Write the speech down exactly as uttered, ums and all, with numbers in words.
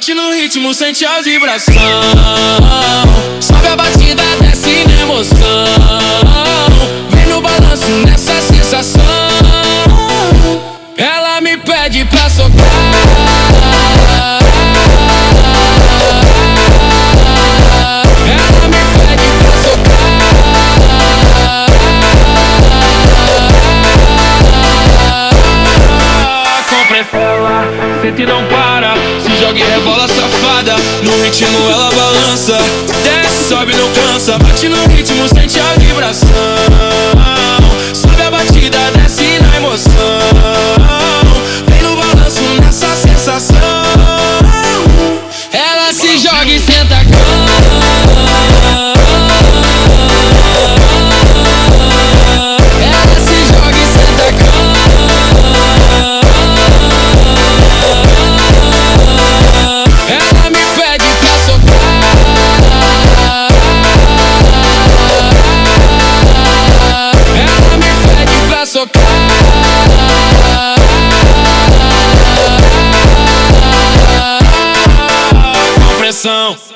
Bate no ritmo, sente a vibração. Sobe a batida, desce na emoção. Vem no balanço nessa sensação. Ela me pede pra socar. Ela me pede pra socar. Com pressão, sente e não para. Se joga e rebola safada. No ritmo ela balança. Desce, sobe, não cansa. Bate no ritmo, sente a vibração. Sobe a batida, desce na emoção. Vem no balanço nessa sensação. Ela se joga e senta a cama. Ela se joga e senta a cama. Ela me pede pra socar. Ela me pede pra socar. Com pressão.